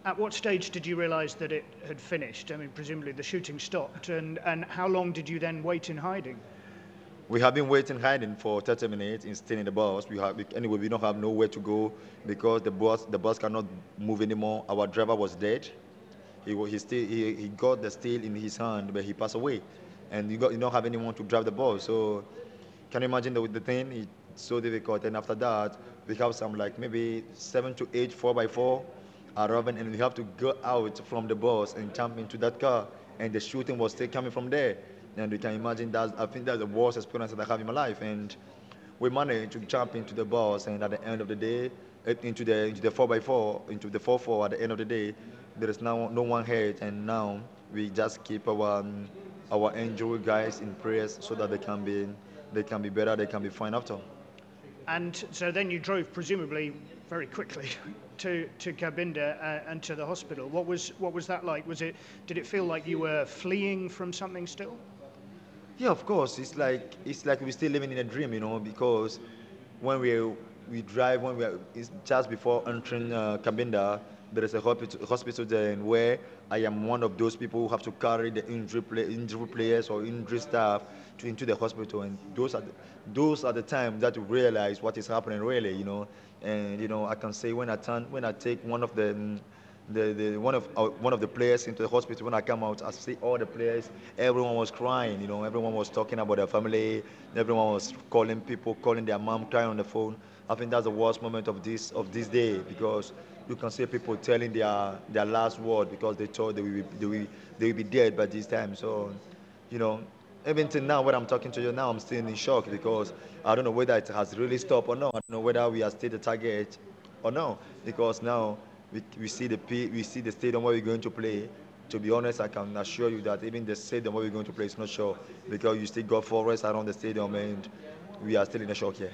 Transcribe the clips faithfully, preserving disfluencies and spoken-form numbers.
At what stage did you realise that it had finished? I mean, presumably the shooting stopped, and, and how long did you then wait in hiding? We have been waiting hiding for thirty minutes in staying in the bus. We have anyway. We don't have nowhere to go because the bus the bus cannot move anymore. Our driver was dead. He wa- he still he, he got the steel in his hand, but he passed away, and you got you don't have anyone to drive the bus. So can you imagine the the thing? It's so difficult. And after that, we have some like maybe seven to eight four by four arriving, and we have to go out from the bus and jump into that car. And the shooting was still coming from there. And you can imagine that I think that's the worst experience that I have in my life. And we managed to jump into the bus, and at the end of the day, eh, into the into the four by four, into the four four. At the end of the day, there is now no one hurt, and now we just keep our um, our injured guys in prayers so that they can be they can be better, they can be fine after. And so then you drove, presumably very quickly, to, to Cabinda uh, and to the hospital. What was, what was that like? Was it, did it feel like you were fleeing from something still? Yeah, of course. It's like it's like we're still living in a dream, you know, because when we we drive when we are, it's just before entering uh, Cabinda, there is a hospital, hospital there, and where I am one of those people who have to carry the injury play, injury players or injury staff to into the hospital, and those are the, those are the times that you realize what is happening really, you know, and you know I can say when I turn when I take one of the mm, the, the one of uh, one of the players into the hospital. When I come out, I see all the players. Everyone was crying. You know, everyone was talking about their family. Everyone was calling people, calling their mom, crying on the phone. I think that's the worst moment of this of this day because you can see people telling their their last word because they thought they will be, they will, they will be dead by this time. So, you know, even till now, when I'm talking to you now, I'm still in shock because I don't know whether it has really stopped or not. I don't know whether we are still the target or no, because now we, we see the P, we see the stadium where we're going to play. To be honest, I can assure you that even the stadium where we're going to play is not sure because you still got forests around the stadium and we are still in a shock here.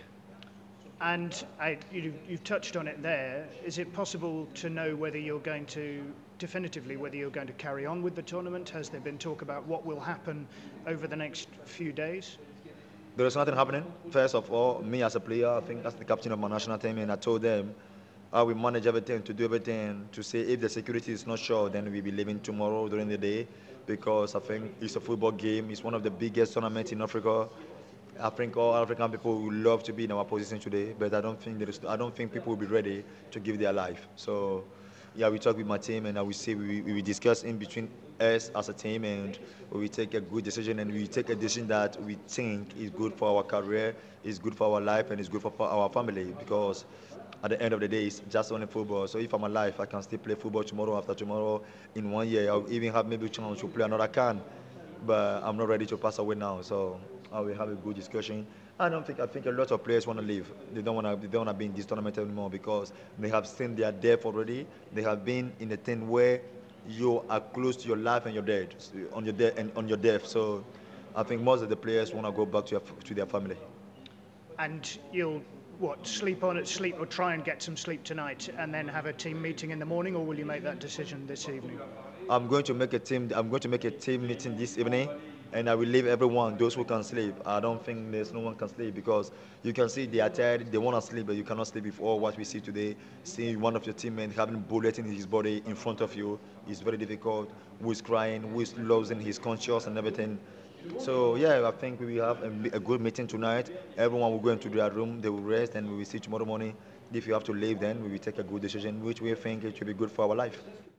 And I, you, you've touched on it there. Is it possible to know whether you're going to, definitively, whether you're going to carry on with the tournament? Has there been talk about what will happen over the next few days? There is nothing happening. First of all, me as a player, I think that's the captain of my national team, and I told them I will manage everything to do everything to say if the security is not sure, then we'll be leaving tomorrow during the day because I think it's a football game. It's one of the biggest tournaments in Africa. I think all African people would love to be in our position today, but I don't think there is, I don't think people will be ready to give their life. So, yeah, we talk with my team, and I will say we, we will discuss in between us as a team, and we will take a good decision, and we will take a decision that we think is good for our career, is good for our life, and is good for our family. Because at the end of the day, it's just only football. So if I'm alive, I can still play football tomorrow, after tomorrow, in one year. I'll even have maybe a chance to play another can but I'm not ready to pass away now. So I will have a good discussion. I don't think I think a lot of players want to leave. They don't want to. They don't want to be in this tournament anymore because they have seen their death already. They have been in a thing where you are close to your life and your death, on your death and on your death. So I think most of the players want to go back to, your, to their family. And you'll, what, sleep on it, sleep or try and get some sleep tonight and then have a team meeting in the morning, or will you make that decision this evening? I'm going to make a team. I'm going to make a team meeting this evening, and I will leave everyone, those who can sleep. I don't think there's no one can sleep because you can see they are tired. They want to sleep, but you cannot sleep before what we see today. Seeing one of your teammates having bullet in his body in front of you is very difficult. Who is crying? Who is losing his conscience and everything? So yeah, I think we will have a, a good meeting tonight. Everyone will go into their room. They will rest, and we will see tomorrow morning. If you have to leave, then we will take a good decision, which we think it will be good for our life.